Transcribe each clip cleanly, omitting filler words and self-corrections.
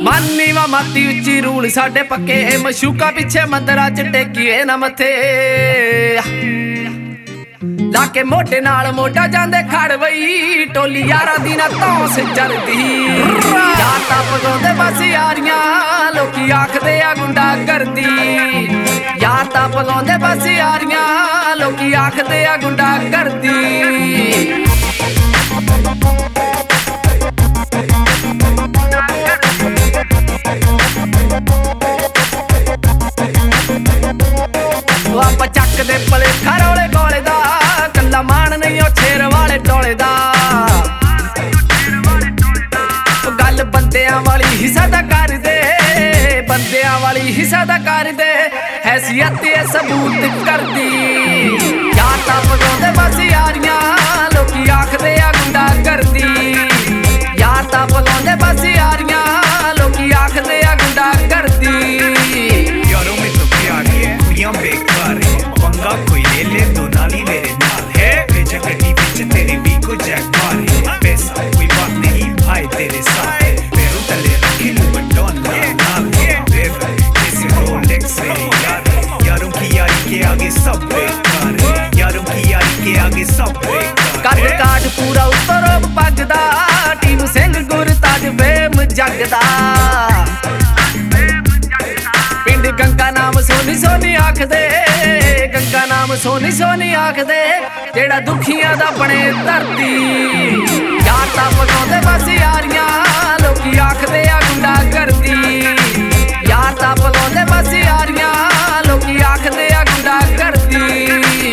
ਮਾਨੀ ਵਾ ਮਾਤੀ ਉੱਚੀ ਰੂਲ ਸਾਡੇ ਪੱਕੇ ਮਸ਼ੂਕਾ ਪਿੱਛੇ ਮੰਦਰਾਂ ਚ ਟੇਕੀਏ ਨਾ ਮੱਥੇ ਲਾ ਕੇ ਮੋਢੇ ਨਾਲ ਮੋਢਾ ਜਾਂਦੇ ਖੜ ਬਈ ਟੋਲੀ ਯਾਰਾਂ ਦੀ ਨਾ ਧੌਂਸ ਚੜਦੀ ਯਾਰ ਤਾਂ ਪਗਾਉਂਦੇ ਬਸ ਯਾਰੀਆਂ ਲੋਕੀ ਆਖਦੇ ਆ ਗੁੰਡਾ ਕਰਦੀ ਯਾਰ ਤਾਂ ਪਗਾਉਂਦੇ ਬਸ ਯਾਰੀਆਂ ਲੋਕੀ ਆਖਦੇ ਆ ਗੁੰਡਾ ਕਰਦੀ ਆਪਾਂ ਚੱਕਦੇ ਭਲੇਖਾ ਰੌਲੇ ਗੋਲੇ ਦਾ ਕੱਲਾ ਮਾਣ ਨਹੀਂ ਉਹ ਛੇਰ ਵਾਲੇ ਟੋਲੇ ਦਾ ਗੱਲ ਬੰਦਿਆਂ ਵਾਲੀ ਹਿੱਸਾ ਦਾ ਕਰਦੇ ਬੰਦਿਆਂ ਵਾਲੀ ਹਿੱਸਾ ਦਾ ਕਰਦੇ ਹੈਸੀਅਤ ਇਹ ਸਬੂਤ ਕਰਦੀ ਯਾਰ ਤਾਂ ਪਗਾਉਂਦੇ ਬਸ ਯਾਰੀਆਂ ਲੋਕੀ ਆਖਦੇ ਆ ਗੁੰਡਾ ਕਰਦੀ ਯਾਰ ਤਾਂ ਪਗਾਉਂਦੇ ਬਸ ਯਾਰੀਆਂ ਲੋਕੀ ਆਖਦੇ ਆ ਗੁੰਡਾ ਕਰਦੀ यारों में तो प्यार है खुदियां बेकार है पंगा कोई ले ले तो नाली मेरे नाल है भेजा गड्डी विच तेरे भी को जैक मार है पैसा कोई बात नहीं भाई तेरे साथ है पैरों तले रखे लू बटन नाल बेबे जैसे रोलेक्स है यार यारों की यारी के आगे सब बेकार है यारों की यारी के आगे सब बेकार ਕੱਦ ਕਾਠ ਪੂਰਾ ਉੱਤਰੋਂ ਪੱਗਦਾ ਟੀਨੂ ਸਿੰਘ ਗੁਰਤਾਜ ਫੇਮ ਜਗਦਾ ਪਿੰਡ ਗੰਗਾ ਨਾਮ ਸੋਨੀ ਸੋਨੀ ਆਖਦੇ ਗੰਗਾ ਨਾਮ ਸੋਨੀ ਸੋਨੀ ਆਖਦੇ ਜਿਹੜਾ ਦੁਖੀਆਂ ਦਾ ਬਣੇ ਧਰਤੀ ਯਾਰ ਤਾਂ ਪਗਾਉਂਦੇ ਬਸ ਯਾਰੀਆਂ ਲੋਕੀ ਆਖਦੇ ਆ ਗੁੰਡਾ ਕਰਦੀ ਯਾਰ ਤਾਂ ਪਗਾਉਂਦੇ ਬਸ ਯਾਰੀਆਂ ਲੋਕੀ ਆਖਦੇ ਆ ਗੁੰਡਾ ਕਰਦੀ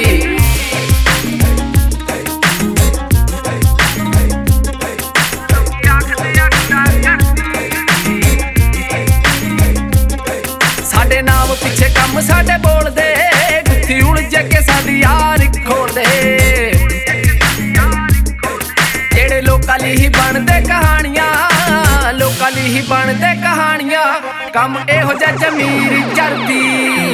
ਸਾਡੇ ਨਾਮ ਪਿੱਛੇ ਕੰਮ ਸਾਡੇ ਬੋਲਦੇ ਗੁੱਥੀ ਉਲਝ ਕੇ ਸਾਡੀ ਯਾਰ ਖੋਲਦੇ ਜਿਹੜੇ ਲੋਕਾਂ ਲਈ ਹੀ ਬਣਦੇ ਕਹਾਣੀਆਂ ਲੋਕਾਂ ਲਈ ਹੀ ਬਣਦੇ ਕਹਾਣੀਆਂ ਕੰਮ ਇਹੋ ਜਿਹਾ ਜ਼ਮੀਰ ਚੜਦੀ